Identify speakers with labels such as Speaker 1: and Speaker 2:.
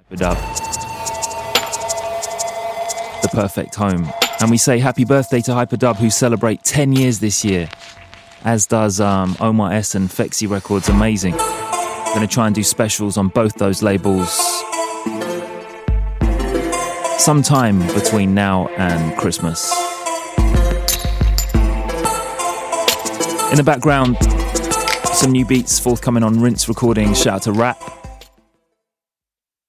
Speaker 1: Hyperdub, the perfect home. And we say happy birthday to Hyperdub, who celebrate 10 years this year, as does Omar S and Fexi Records. Amazing. Going to try and do specials on both those labels sometime between now and Christmas. In the background, some new beats forthcoming on Rinse Recordings. Shout out to Rap.